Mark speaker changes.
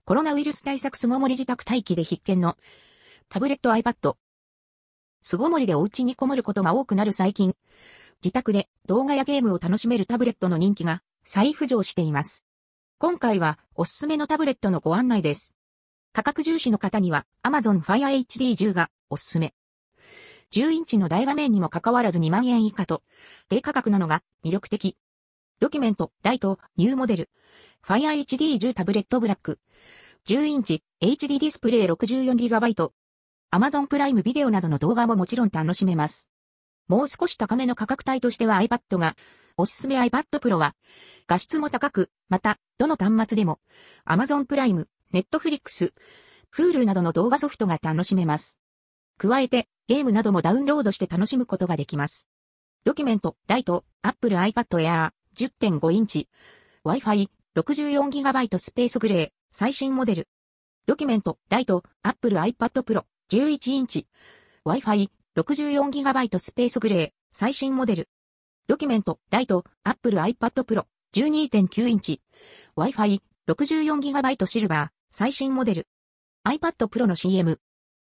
Speaker 1: コロナウイルス対策巣ごもり自宅待機で必見のタブレット iPad。巣ごもりでお家にこもることが多くなる最近、自宅で動画やゲームを楽しめるタブレットの人気が再浮上しています。今回はおすすめのタブレットのご案内です。価格重視の方には Amazon Fire HD10 がおすすめ。10インチの大画面にもかかわらず2万円以下と低価格なのが魅力的。ドキュメント、ライト、ニューモデル。Fire HD10 タブレットブラック。10インチ、HD ディスプレイ 64GB。Amazon プライムビデオなどの動画ももちろん楽しめます。もう少し高めの価格帯としては iPad が、おすすめ iPad Pro は、画質も高く、また、どの端末でも、Amazon プライム、Netflix、Hulu などの動画ソフトが楽しめます。加えて、ゲームなどもダウンロードして楽しむことができます。ドキュメント、ライト、Apple iPad Air、10.5 インチ、Wi-Fi、64GB スペースグレー、最新モデル。ドキュメント、ライト、Apple iPad Pro、11インチ、Wi-Fi、64GB スペースグレー、最新モデル。ドキュメント、ライト、Apple iPad Pro、12.9 インチ、Wi-Fi、64GB シルバー、最新モデル。iPad Pro の CM。